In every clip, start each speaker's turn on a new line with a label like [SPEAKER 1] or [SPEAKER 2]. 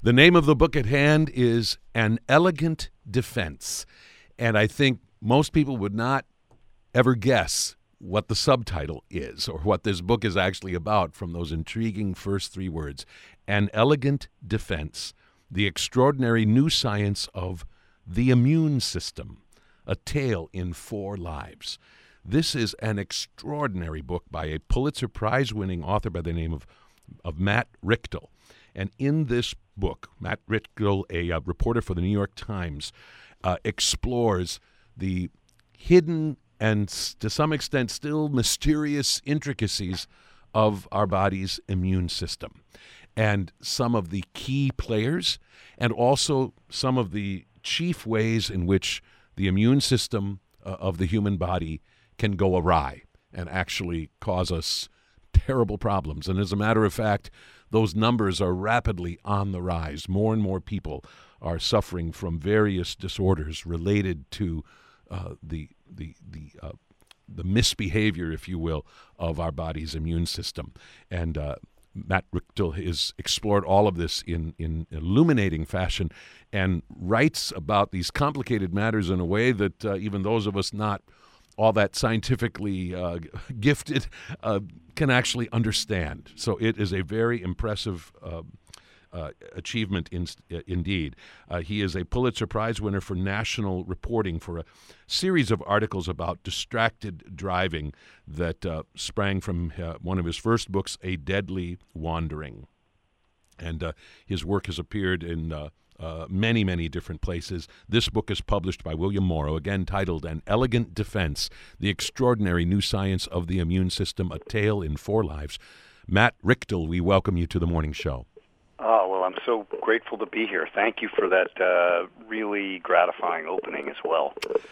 [SPEAKER 1] The name of the book at hand is An Elegant Defense. And I think most people would not ever guess what the subtitle is or what this book is actually about from those intriguing first three words. An Elegant Defense, the extraordinary new science of the immune system, a tale in 4 lives. This is an extraordinary book by a Pulitzer Prize-winning author by the name of Matt Richtel. And in this book, Matt Richtel, a reporter for the New York Times, explores the hidden and to some extent still mysterious intricacies of our body's immune system and some of the key players and also some of the chief ways in which the immune system of the human body can go awry and actually cause us terrible problems. And as a matter of fact, those numbers are rapidly on the rise. More and more people are suffering from various disorders related to the misbehavior, if you will, of our body's immune system. And Matt Richtel has explored all of this in illuminating fashion and writes about these complicated matters in a way that even those of us not all that scientifically gifted can actually understand. So it is a very impressive achievement indeed. He is a Pulitzer Prize winner for national reporting for a series of articles about distracted driving that sprang from one of his first books, A Deadly Wandering. And his work has appeared in many, many different places. This book is published by William Morrow, again titled An Elegant Defense, The Extraordinary New Science of the Immune System, A Tale in 4 Lives. Matt Richtel, we welcome you to the morning show.
[SPEAKER 2] Oh, well, I'm so grateful to be here. Thank you for that really gratifying opening as well.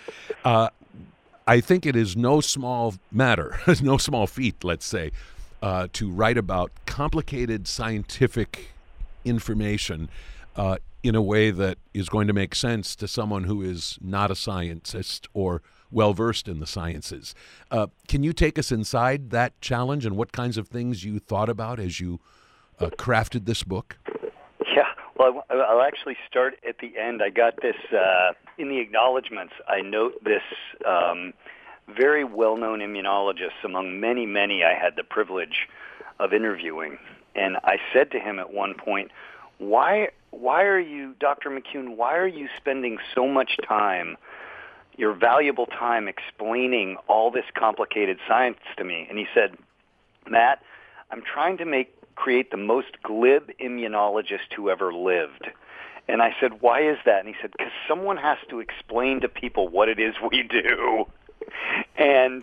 [SPEAKER 1] I think it is no small matter, no small feat, let's say, to write about complicated scientific information in a way that is going to make sense to someone who is not a scientist or well-versed in the sciences. Can you take us inside that challenge and what kinds of things you thought about as you crafted this book?
[SPEAKER 2] Yeah, well, I'll actually start at the end. I got this, in the acknowledgments, I note this very well-known immunologist among many, many I had the privilege of interviewing. And I said to him at one point, why are you, Dr. McCune, why are you spending so much time, your valuable time, explaining all this complicated science to me? And he said, Matt, I'm trying to create the most glib immunologist who ever lived. And I said, why is that? And he said, because someone has to explain to people what it is we do. And,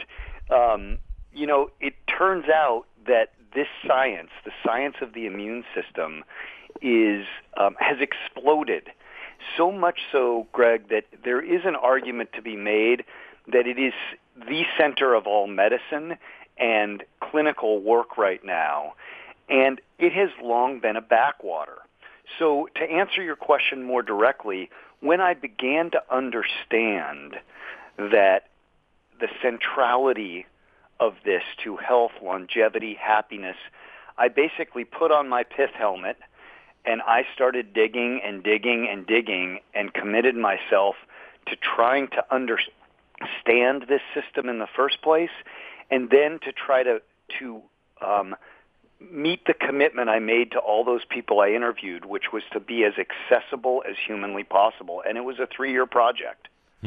[SPEAKER 2] it turns out that this science, the science of the immune system, has exploded. So much so, Greg, that there is an argument to be made that it is the center of all medicine and clinical work right now. And it has long been a backwater. So to answer your question more directly, when I began to understand that the centrality of this to health, longevity, happiness, I basically put on my pith helmet and I started digging and digging and digging and committed myself to trying to understand this system in the first place and then to try to meet the commitment I made to all those people I interviewed, which was to be as accessible as humanly possible. And it was a 3-year project.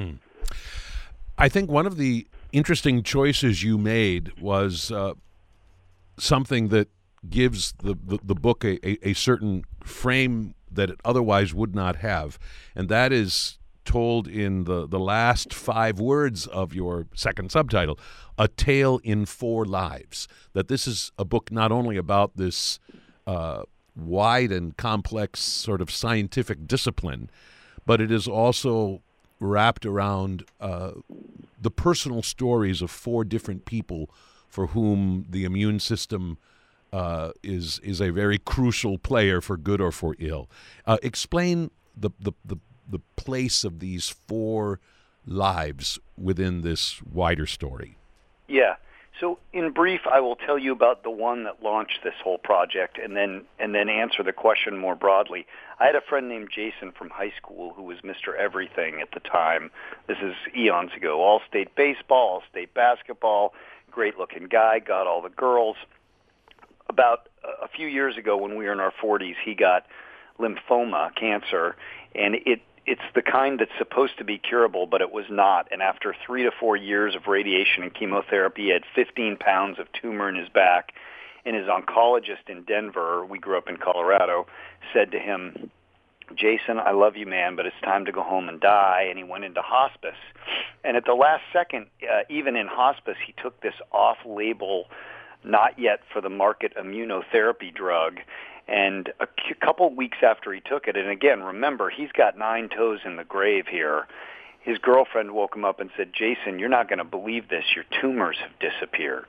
[SPEAKER 1] I think one of the interesting choices you made was something that gives the book a certain frame that it otherwise would not have, and that is told in the last 5 words of your second subtitle, A Tale in 4 Lives, that this is a book not only about this wide and complex sort of scientific discipline, but it is also wrapped around the personal stories of 4 different people for whom the immune system is a very crucial player for good or for ill. Explain the place of these 4 lives within this wider story.
[SPEAKER 2] Yeah. So, in brief, I will tell you about the one that launched this whole project, and then answer the question more broadly. I had a friend named Jason from high school who was Mr. Everything at the time. This is eons ago. All-state baseball, all-state basketball, great-looking guy, got all the girls. About a few years ago, when we were in our 40s, he got lymphoma, cancer, and it's the kind that's supposed to be curable, but it was not. And after 3 to 4 years of radiation and chemotherapy, he had 15 pounds of tumor in his back. And his oncologist in Denver, we grew up in Colorado, said to him, "Jason, I love you, man, but it's time to go home and die." And he went into hospice. And at the last second, even in hospice, he took this off-label, not yet for the market immunotherapy drug. And a couple weeks after he took it, and again, remember, he's got 9 toes in the grave here, his girlfriend woke him up and said, "Jason, you're not going to believe this. Your tumors have disappeared."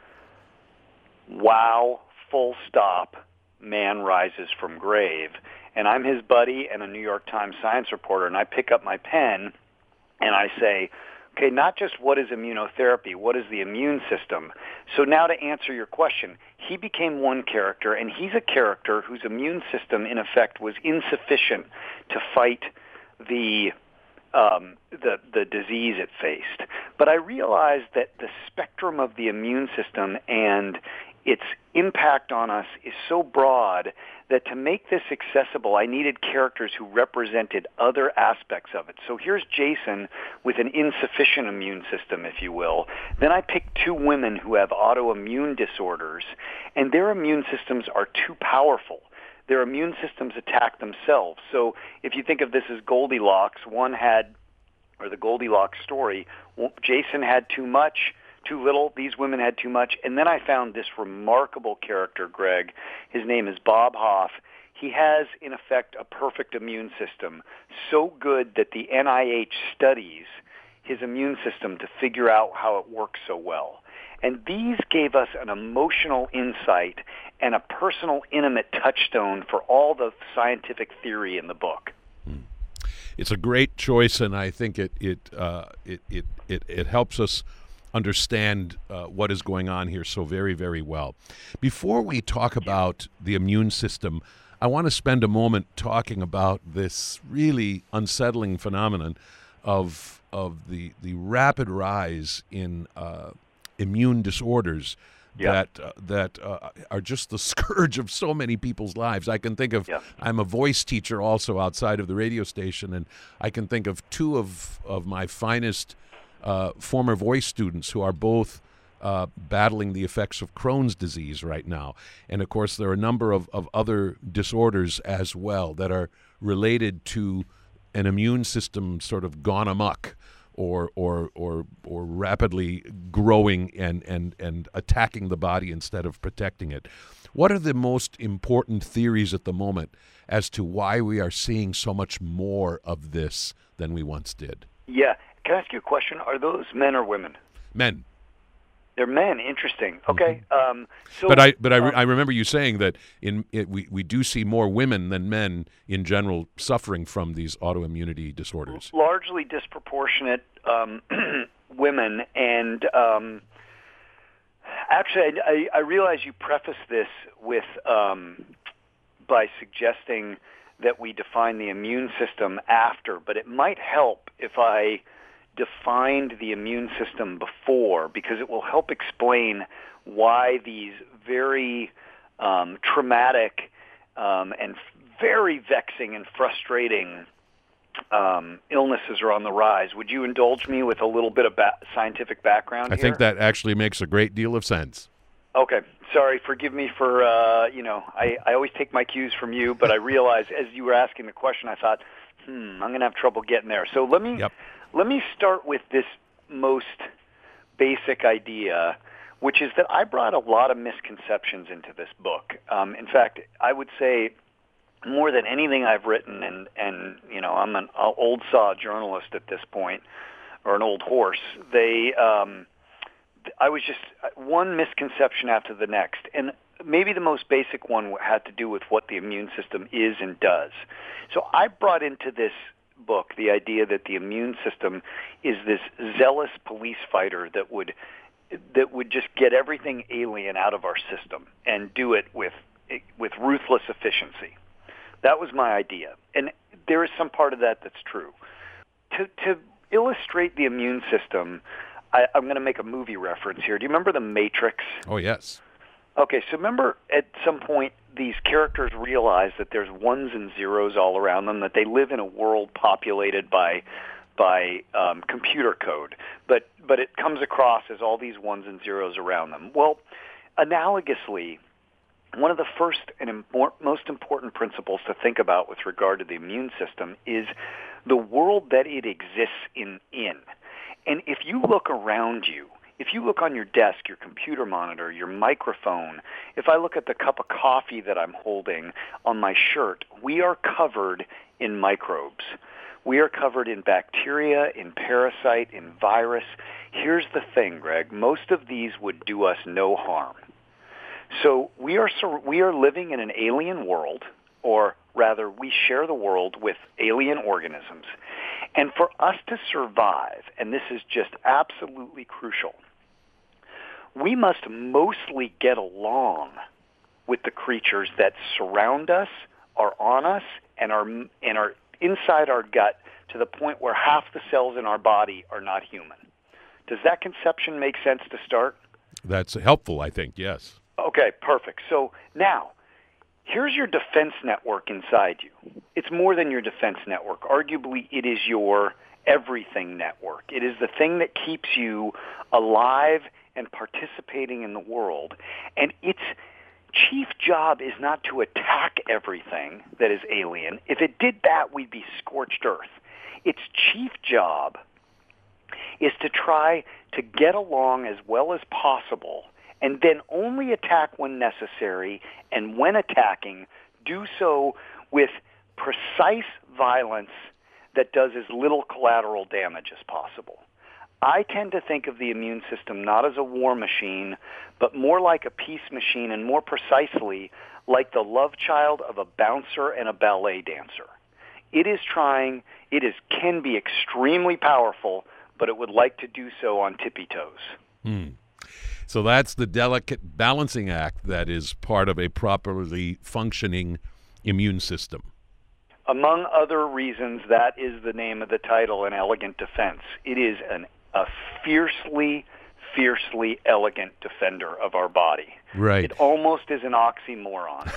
[SPEAKER 2] Wow, full stop, man rises from grave. And I'm his buddy and a New York Times science reporter, and I pick up my pen and I say, okay, not just what is immunotherapy, what is the immune system? So now to answer your question, he became one character, and he's a character whose immune system, in effect, was insufficient to fight the disease it faced. But I realized that the spectrum of the immune system and its impact on us is so broad that to make this accessible, I needed characters who represented other aspects of it. So here's Jason with an insufficient immune system, if you will. Then I picked 2 women who have autoimmune disorders, and their immune systems are too powerful. Their immune systems attack themselves. So if you think of this as Goldilocks, the Goldilocks story, Jason had too much, too little. These women had too much. And then I found this remarkable character, Greg. His name is Bob Hoff. He has, in effect, a perfect immune system, so good that the NIH studies his immune system to figure out how it works so well. And these gave us an emotional insight and a personal, intimate touchstone for all the scientific theory in the book.
[SPEAKER 1] It's a great choice, and I think it helps us understand what is going on here so very, very well. Before we talk about the immune system, I want to spend a moment talking about this really unsettling phenomenon of the rapid rise in immune disorders that are just the scourge of so many people's lives. I can think of, I'm a voice teacher also outside of the radio station, and I can think of 2 of my finest former voice students who are both battling the effects of Crohn's disease right now. And, of course, there are a number of other disorders as well that are related to an immune system sort of gone amok or rapidly growing and attacking the body instead of protecting it. What are the most important theories at the moment as to why we are seeing so much more of this than we once did? Yeah.
[SPEAKER 2] Can I ask you a question? Are those men or women?
[SPEAKER 1] Men.
[SPEAKER 2] They're men. Interesting. Okay.
[SPEAKER 1] Mm-hmm. I remember you saying that we do see more women than men in general suffering from these autoimmunity disorders.
[SPEAKER 2] Largely disproportionate women, and actually, I realize you preface this with by suggesting that we define the immune system after, but it might help if I defined the immune system before, because it will help explain why these very traumatic and very vexing and frustrating illnesses are on the rise. Would you indulge me with a little bit of scientific background here?
[SPEAKER 1] I think that actually makes a great deal of sense.
[SPEAKER 2] Okay. Sorry, forgive me for, I always take my cues from you, but I realized as you were asking the question, I thought, I'm going to have trouble getting there. So let me start with this most basic idea, which is that I brought a lot of misconceptions into this book. In fact, I would say more than anything I've written, and I'm an old saw journalist at this point, or an old horse, I was just one misconception after the next. And maybe the most basic one had to do with what the immune system is and does. So I brought into this book the idea that the immune system is this zealous police fighter that would that would just get everything alien out of our system and do it with ruthless efficiency. That was my idea, and there is some part of that that's true. To illustrate the immune system, I'm going to make a movie reference here. Do you remember The Matrix?
[SPEAKER 1] Oh, yes.
[SPEAKER 2] Okay, so remember at some point these characters realize that there's ones and zeros all around them, that they live in a world populated by computer code, but it comes across as all these ones and zeros around them. Well, analogously, one of the first and most important principles to think about with regard to the immune system is the world that it exists in. And if you look around you, if you look on your desk, your computer monitor, your microphone, if I look at the cup of coffee that I'm holding on my shirt, we are covered in microbes. We are covered in bacteria, in parasite, in virus. Here's the thing, Greg. Most of these would do us no harm. So we are living in an alien world, or rather, we share the world with alien organisms. And for us to survive, and this is just absolutely crucial, we must mostly get along with the creatures that surround us, are on us, and are inside our gut to the point where half the cells in our body are not human. Does that conception make sense to start?
[SPEAKER 1] That's helpful, I think, yes.
[SPEAKER 2] Okay, perfect. So now, here's your defense network inside you. It's more than your defense network. Arguably, it is your everything network. It is the thing that keeps you alive and participating in the world. And its chief job is not to attack everything that is alien. If it did that, we'd be scorched earth. Its chief job is to try to get along as well as possible and then only attack when necessary, and when attacking, do so with precise violence that does as little collateral damage as possible. I tend to think of the immune system not as a war machine, but more like a peace machine, and more precisely, like the love child of a bouncer and a ballet dancer. It can be extremely powerful, but it would like to do so on tippy toes.
[SPEAKER 1] So that's the delicate balancing act that is part of a properly functioning immune system.
[SPEAKER 2] Among other reasons, that is the name of the title, An Elegant Defense. It is a fiercely elegant defender of our body.
[SPEAKER 1] Right.
[SPEAKER 2] It almost is an oxymoron.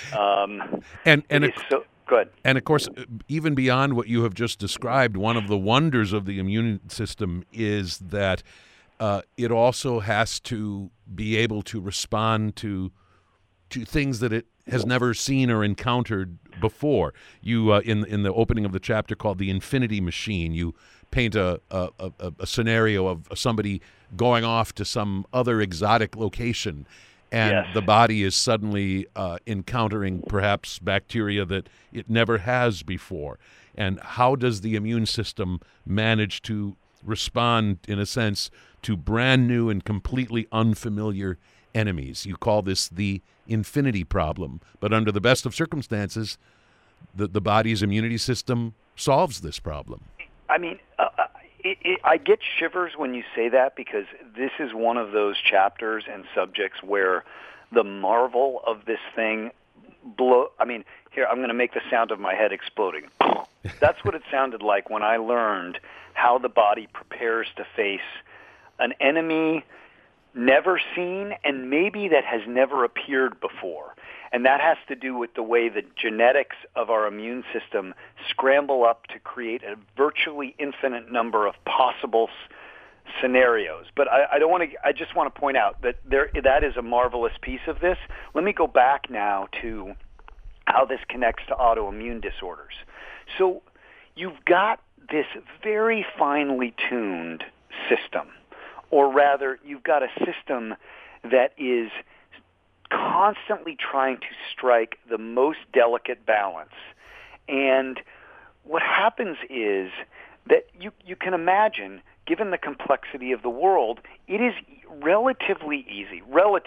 [SPEAKER 2] So good.
[SPEAKER 1] And of course, even beyond what you have just described, one of the wonders of the immune system is that it also has to be able to respond to things that it has never seen or encountered before. You in the opening of the chapter called The Infinity Machine, you paint a scenario of somebody going off to some other exotic location, and
[SPEAKER 2] yes,
[SPEAKER 1] the body is suddenly encountering perhaps bacteria that it never has before. And how does the immune system manage to respond, in a sense, to brand new and completely unfamiliar enemies? You call this the infinity problem, but under the best of circumstances, the body's immunity system solves this problem.
[SPEAKER 2] I mean, I get shivers when you say that, because this is one of those chapters and subjects where the marvel of this thing here, I'm going to make the sound of my head exploding. That's what it sounded like when I learned how the body prepares to face an enemy never seen, and maybe that has never appeared before. And that has to do with the way the genetics of our immune system scramble up to create a virtually infinite number of possible scenarios. But I just want to point out that that is a marvelous piece of this. Let me go back now to how this connects to autoimmune disorders. So you've got this very finely tuned system, or rather, you've got a system that is constantly trying to strike the most delicate balance. And what happens is that you can imagine, given the complexity of the world, it is relatively easy.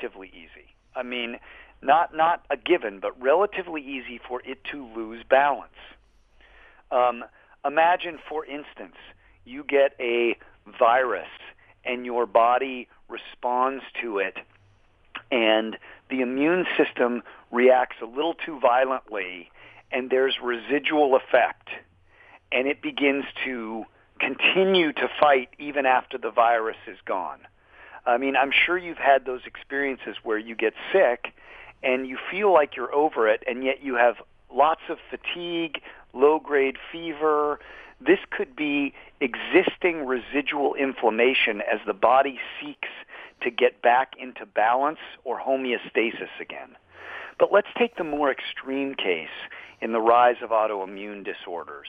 [SPEAKER 2] I mean, not a given, but relatively easy for it to lose balance. Imagine, for instance, you get a virus and your body responds to it, and the immune system reacts a little too violently, and there's residual effect, and it begins to continue to fight even after the virus is gone. I mean, I'm sure you've had those experiences where you get sick and you feel like you're over it, and yet you have lots of fatigue, low-grade fever. This could be existing residual inflammation as the body seeks to get back into balance or homeostasis again. But let's take the more extreme case in the rise of autoimmune disorders.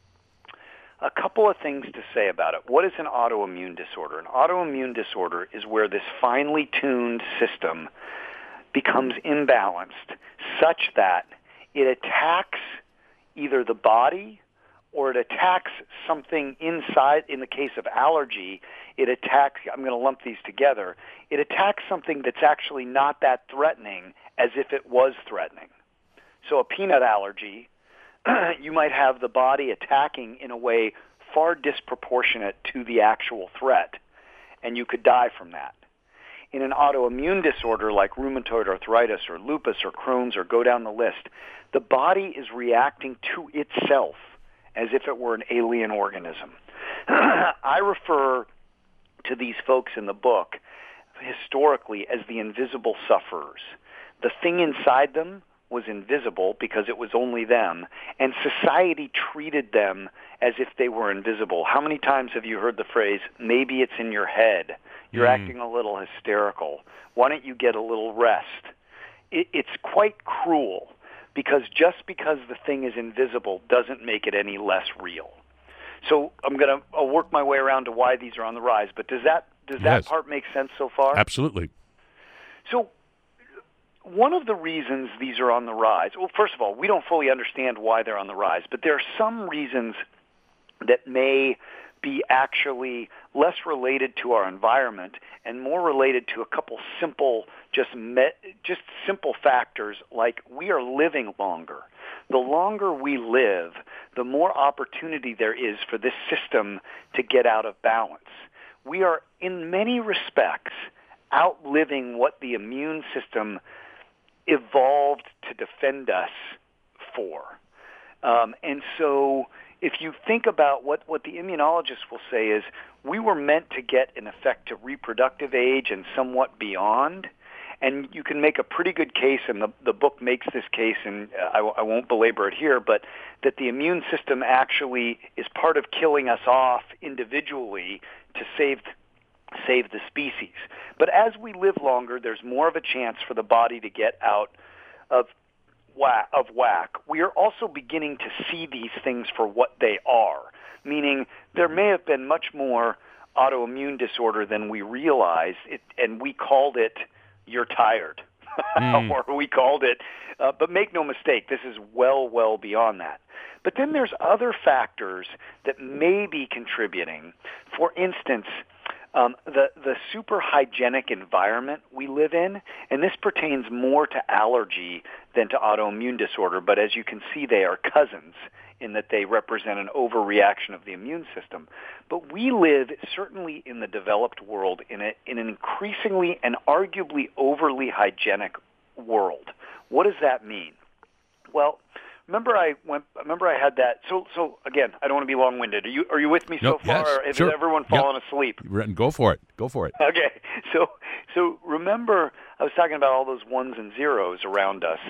[SPEAKER 2] A couple of things to say about it. What is an autoimmune disorder? An autoimmune disorder is where this finely tuned system becomes imbalanced such that it attacks either the body or it attacks something inside. In the case of allergy, it attacks, I'm going to lump these together, it attacks something that's actually not that threatening as if it was threatening. So a peanut allergy, you might have the body attacking in a way far disproportionate to the actual threat, and you could die from that. In an autoimmune disorder like rheumatoid arthritis or lupus or Crohn's or go down the list, the body is reacting to itself as if it were an alien organism. I refer to these folks in the book historically as the invisible sufferers. The thing inside them was invisible because it was only them, and society treated them as if they were invisible. How many times have you heard the phrase, maybe it's in your head, you're acting a little hysterical, why don't you get a little rest? It's quite cruel, because just because the thing is invisible doesn't make it any less real. So I'll work my way around to why these are on the rise, but does that part make sense so far?
[SPEAKER 1] Absolutely.
[SPEAKER 2] So one of the reasons these are on the rise, well, first of all, we don't fully understand why they're on the rise, but there are some reasons that may be actually less related to our environment and more related to a couple simple, just simple factors like we are living longer. The longer we live, the more opportunity there is for this system to get out of balance. We are, in many respects, outliving what the immune system evolved to defend us for. And so if you think about what the immunologists will say is we were meant to get an effect to reproductive age and somewhat beyond, and you can make a pretty good case, and the book makes this case, and I won't belabor it here, but that the immune system actually is part of killing us off individually to save the species. But as we live longer, there's more of a chance for the body to get out of whack. We are also beginning to see these things for what they are, meaning there may have been much more autoimmune disorder than we realized, and we called it, you're tired, or we called it, but make no mistake, this is well beyond that. But then there's other factors that may be contributing. For instance, the super hygienic environment we live in, and this pertains more to allergy than to autoimmune disorder, but as you can see, they are cousins in that they represent an overreaction of the immune system. But we live, certainly in the developed world, in an increasingly and arguably overly hygienic world. What does that mean? Well, Remember I had that. So again, I don't want to be long-winded. Are you with me so far?
[SPEAKER 1] Yes,
[SPEAKER 2] or has
[SPEAKER 1] sure.
[SPEAKER 2] everyone fallen asleep?
[SPEAKER 1] Go for it.
[SPEAKER 2] Okay. So remember, I was talking about all those ones and zeros around us,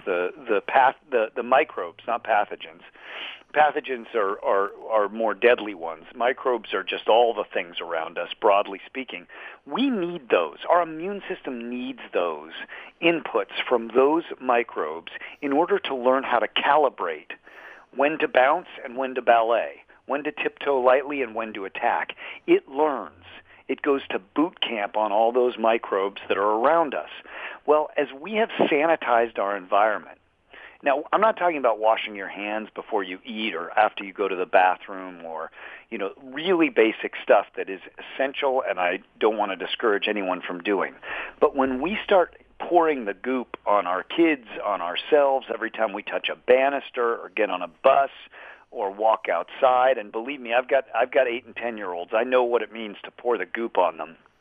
[SPEAKER 2] the microbes, not pathogens. Pathogens are more deadly ones. Microbes are just all the things around us, broadly speaking. We need those. Our immune system needs those inputs from those microbes in order to learn how to calibrate when to bounce and when to ballet, when to tiptoe lightly and when to attack. It learns. It goes to boot camp on all those microbes that are around us. Well, as we have sanitized our environment, now, I'm not talking about washing your hands before you eat or after you go to the bathroom or, really basic stuff that is essential and I don't want to discourage anyone from doing. But when we start pouring the goop on our kids, on ourselves, every time we touch a banister or get on a bus or walk outside, and believe me, I've got 8 and 10-year-olds. I know what it means to pour the goop on them.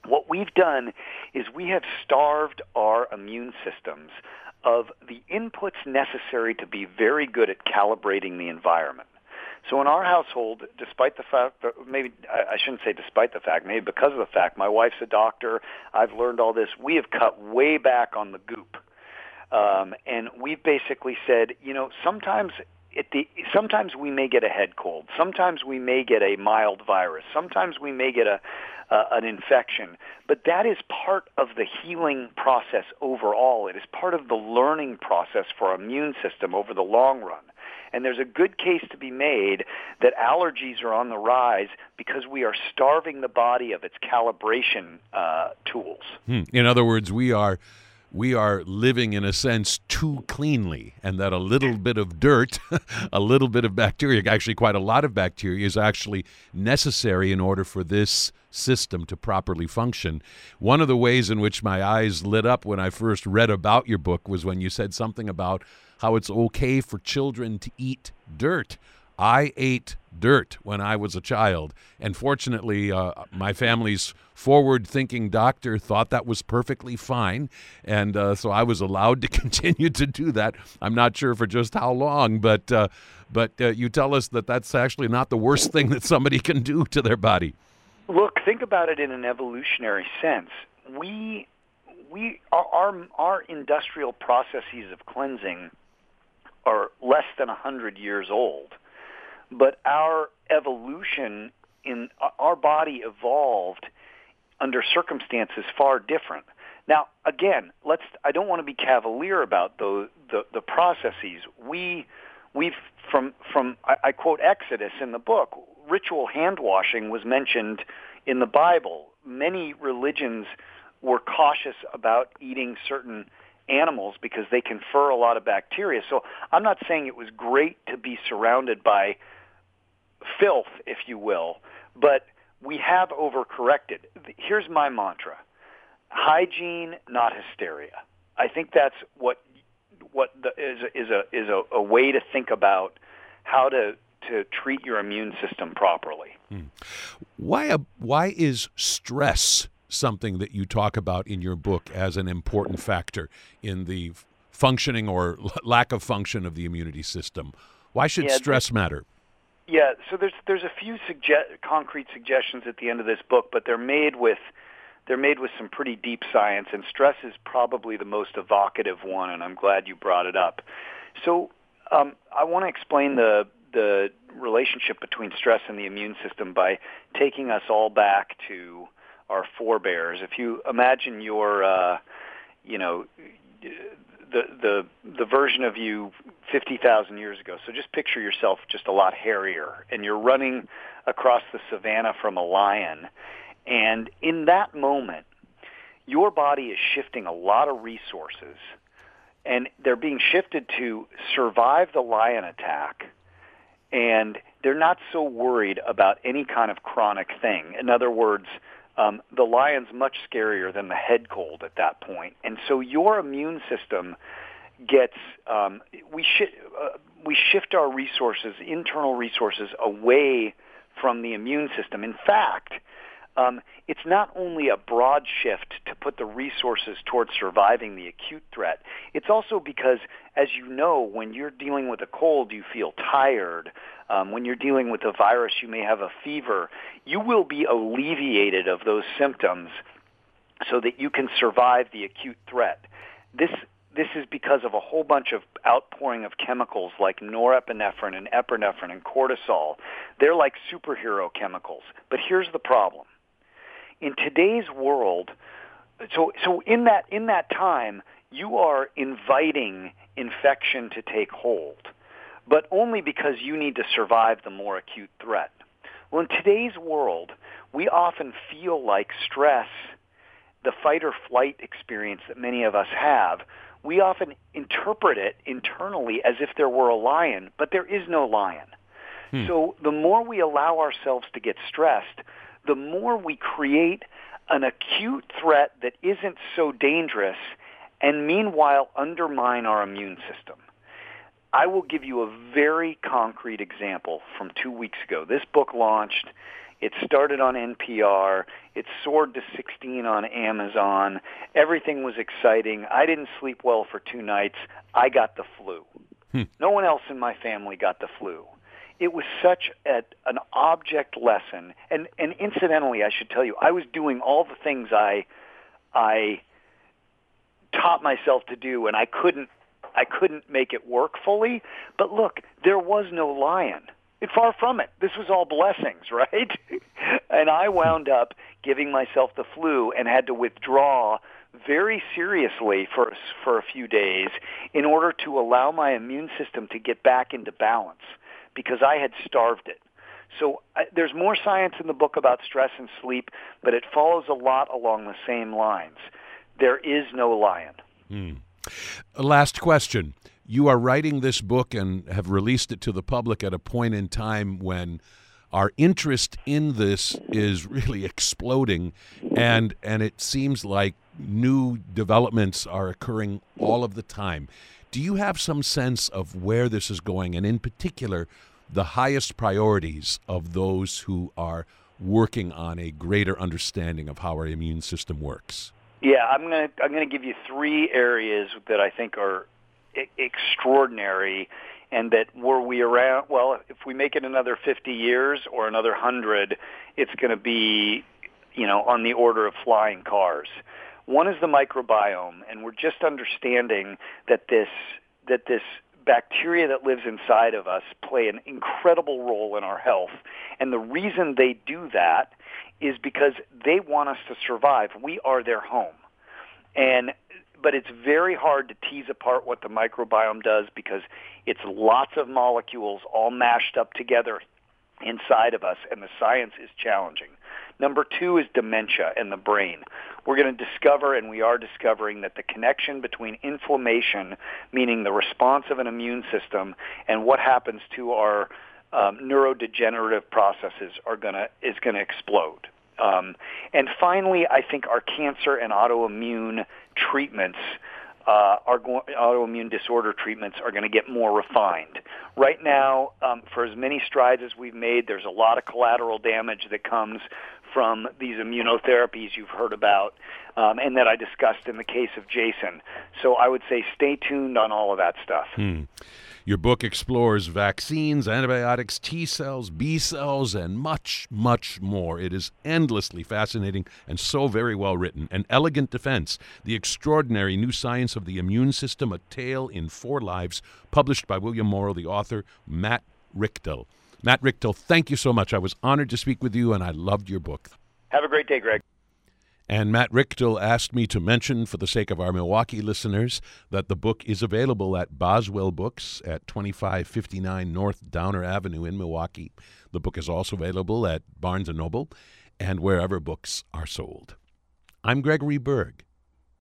[SPEAKER 2] What we've done is we have starved our immune systems of the inputs necessary to be very good at calibrating the environment. So in our household, despite the fact that maybe I shouldn't say despite the fact, maybe because of the fact, my wife's a doctor, I've learned all this, we have cut way back on the goop. And we've basically said, sometimes we may get a head cold. Sometimes we may get a mild virus. Sometimes we may get an infection. But that is part of the healing process overall. It is part of the learning process for our immune system over the long run. And there's a good case to be made that allergies are on the rise because we are starving the body of its calibration tools.
[SPEAKER 1] In other words, we are living, in a sense, too cleanly, and that a little bit of dirt, a little bit of bacteria, actually quite a lot of bacteria, is actually necessary in order for this system to properly function. One of the ways in which my eyes lit up when I first read about your book was when you said something about how it's okay for children to eat dirt. I ate dirt when I was a child, and fortunately, my family's forward-thinking doctor thought that was perfectly fine, and so I was allowed to continue to do that. I'm not sure for just how long, but you tell us that that's actually not the worst thing that somebody can do to their body.
[SPEAKER 2] Look, think about it in an evolutionary sense. Our industrial processes of cleansing are less than 100 years old. But our evolution in our body evolved under circumstances far different. Now, again, I don't want to be cavalier about the processes. I quote Exodus in the book. Ritual hand washing was mentioned in the Bible. Many religions were cautious about eating certain animals because they confer a lot of bacteria. So I'm not saying it was great to be surrounded by filth, if you will, but we have overcorrected. Here's my mantra: hygiene, not hysteria. I think that's is a way to think about how to treat your immune system properly.
[SPEAKER 1] Why is stress something that you talk about in your book as an important factor in the functioning or lack of function of the immunity system? Why should stress matter?
[SPEAKER 2] Yeah, so there's a few concrete suggestions at the end of this book, but they're made with some pretty deep science, and stress is probably the most evocative one, and I'm glad you brought it up. So I want to explain the relationship between stress and the immune system by taking us all back to our forebears. If you imagine your, the version of you 50,000 years ago. So just picture yourself just a lot hairier, and you're running across the savannah from a lion. And in that moment, your body is shifting a lot of resources, and they're being shifted to survive the lion attack, and they're not so worried about any kind of chronic thing. In other words, the lion's much scarier than the head cold at that point. And so your immune system gets, we shift our resources, internal resources, away from the immune system. In fact, it's not only a broad shift to put the resources towards surviving the acute threat. It's also because, as you know, when you're dealing with a cold, you feel tired. When you're dealing with a virus, you may have a fever. You will be alleviated of those symptoms so that you can survive the acute threat. This is because of a whole bunch of outpouring of chemicals like norepinephrine and epinephrine and cortisol. They're like superhero chemicals. But here's the problem. In today's world, so in that time, you are inviting infection to take hold, but only because you need to survive the more acute threat. Well, in today's world, we often feel like stress, the fight or flight experience that many of us have, we often interpret it internally as if there were a lion, but there is no lion. So the more we allow ourselves to get stressed, the more we create an acute threat that isn't so dangerous and meanwhile undermine our immune system. I will give you a very concrete example from 2 weeks ago. This book launched It started on NPR. It soared to 16 on Amazon. Everything was exciting. I didn't sleep well for 2 nights. I got the flu. No one else in my family got the flu. It was such an object lesson. And incidentally, I should tell you, I was doing all the things I taught myself to do, and I couldn't make it work fully. But look, there was no lion. Far from it. This was all blessings, right? And I wound up giving myself the flu and had to withdraw very seriously for a few days in order to allow my immune system to get back into balance because I had starved it. So there's more science in the book about stress and sleep, but it follows a lot along the same lines. There is no lion.
[SPEAKER 1] Last question. You are writing this book and have released it to the public at a point in time when our interest in this is really exploding, and it seems like new developments are occurring all of the time. Do you have some sense of where this is going, and in particular, the highest priorities of those who are working on a greater understanding of how our immune system works?
[SPEAKER 2] Yeah, I'm gonna give you 3 areas that I think are extraordinary, and that were we around, well, if we make it another 50 years or another 100, it's going to be, on the order of flying cars. One is the microbiome, and we're just understanding that this bacteria that lives inside of us play an incredible role in our health. And the reason they do that is because they want us to survive. We are their home. But it's very hard to tease apart what the microbiome does because it's lots of molecules all mashed up together inside of us, and the science is challenging. Number 2 is dementia and the brain. We're going to discover, and we are discovering, that the connection between inflammation, meaning the response of an immune system, and what happens to our neurodegenerative processes is going to explode. And finally, I think our cancer and autoimmune treatments, autoimmune disorder treatments, are going to get more refined. Right now, for as many strides as we've made, there's a lot of collateral damage that comes from these immunotherapies you've heard about, and that I discussed in the case of Jason. So I would say stay tuned on all of that stuff.
[SPEAKER 1] Your book explores vaccines, antibiotics, T cells, B cells, and much, much more. It is endlessly fascinating and so very well written. An Elegant Defense, The Extraordinary New Science of the Immune System, A Tale in 4 Lives, published by William Morrow, the author, Matt Richtel. Matt Richtel, thank you so much. I was honored to speak with you, and I loved your book.
[SPEAKER 2] Have a great day, Greg.
[SPEAKER 1] And Matt Richtel asked me to mention, for the sake of our Milwaukee listeners, that the book is available at Boswell Books at 2559 North Downer Avenue in Milwaukee. The book is also available at Barnes & Noble and wherever books are sold. I'm Gregory Berg.